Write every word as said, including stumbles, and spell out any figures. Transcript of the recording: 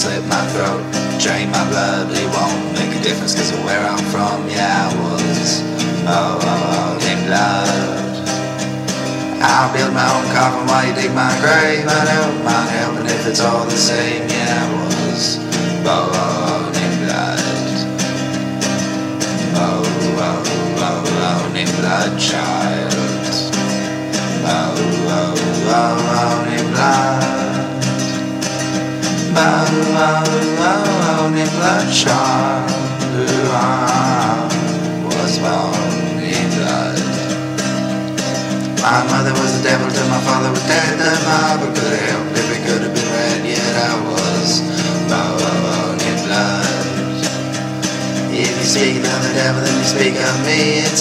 slit my throat, drain my blood, but it won't make a difference cause of where I'm from. Yeah, I was, oh, oh, oh, in blood. I'll build my own coffin while you dig my grave. I don't mind helping if it's all the same. Yeah, I was, oh, oh, oh, in blood. Oh, oh, oh, oh, in blood, child. Oh, oh, oh, oh, in blood. Oh, oh, oh, oh, in blood, child. Who I was born in blood. My mother was the devil till my father was dead. The Bible could have helped if it could have been read. Yet I was born in blood. If you speak of the devil, then you speak of me. It's